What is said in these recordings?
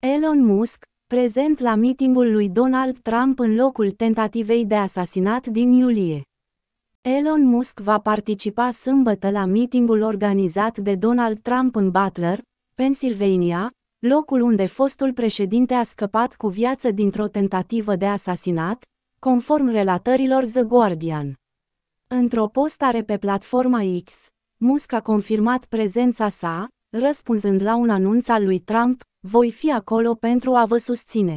Elon Musk, prezent la mitingul lui Donald Trump în locul tentativei de asasinat din iulie. Elon Musk va participa sâmbătă la mitingul organizat de Donald Trump în Butler, Pennsylvania, locul unde fostul președinte a scăpat cu viață dintr-o tentativă de asasinat, conform relatărilor The Guardian. Într-o postare pe platforma X, Musk a confirmat prezența sa, răspunzând la un anunț al lui Trump: "Voi fi acolo pentru a vă susține."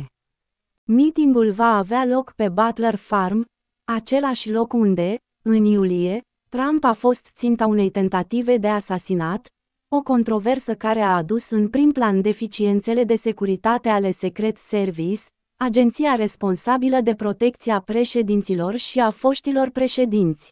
Mitingul va avea loc pe Butler Farm, același loc unde, în iulie, Trump a fost ținta unei tentative de asasinat, o controversă care a adus în prim plan deficiențele de securitate ale Secret Service, agenția responsabilă de protecția președinților și a foștilor președinți.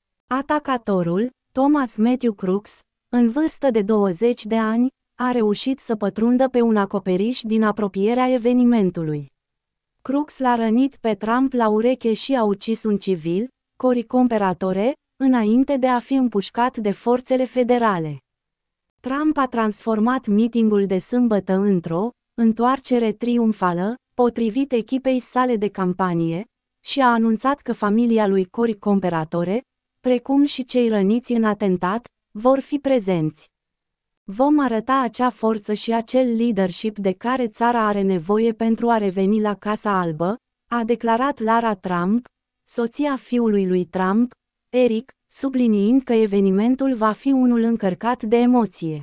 Atacatorul, Thomas Matthew Crooks, în vârstă de 20 de ani, a reușit să pătrundă pe un acoperiș din apropierea evenimentului. Crooks l-a rănit pe Trump la ureche și a ucis un civil, Cory Comparatore, înainte de a fi împușcat de forțele federale. Trump a transformat mitingul de sâmbătă într-o întoarcere triumfală, potrivit echipei sale de campanie, și a anunțat că familia lui Cory Comparatore, precum și cei răniți în atentat, vor fi prezenți. "Vom arăta acea forță și acel leadership de care țara are nevoie pentru a reveni la Casa Albă", a declarat Lara Trump, soția fiului lui Trump, Eric, subliniind că evenimentul va fi unul încărcat de emoție.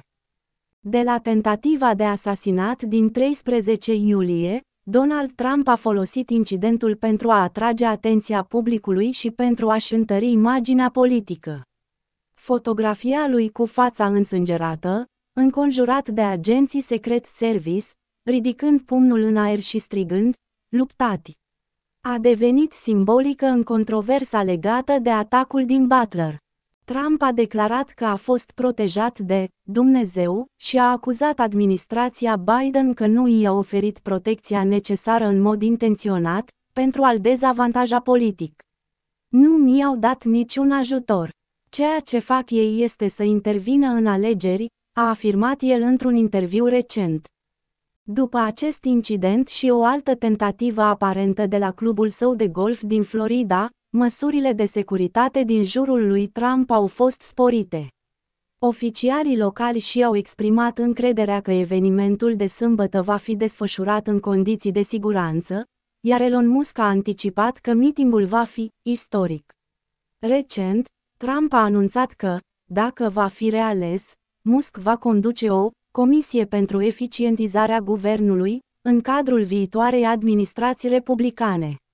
De la tentativa de asasinat din 13 iulie, Donald Trump a folosit incidentul pentru a atrage atenția publicului și pentru a-și întări imaginea politică. Fotografia lui cu fața însângerată, înconjurat de agenții Secret Service, ridicând pumnul în aer și strigând: "Luptati!", a devenit simbolică în controversa legată de atacul din Butler. Trump a declarat că a fost protejat de Dumnezeu și a acuzat administrația Biden că nu i-a oferit protecția necesară în mod intenționat, pentru a-l dezavantaja politic. "Nu mi-au dat niciun ajutor. Ceea ce fac ei este să intervină în alegeri", a afirmat el într-un interviu recent. După acest incident și o altă tentativă aparentă de la clubul său de golf din Florida, măsurile de securitate din jurul lui Trump au fost sporite. Oficialii locali și-au exprimat încrederea că evenimentul de sâmbătă va fi desfășurat în condiții de siguranță, iar Elon Musk a anticipat că mitingul va fi istoric. Recent, Trump a anunțat că, dacă va fi reales, Musk va conduce o comisie pentru eficientizarea guvernului, în cadrul viitoarei administrații republicane.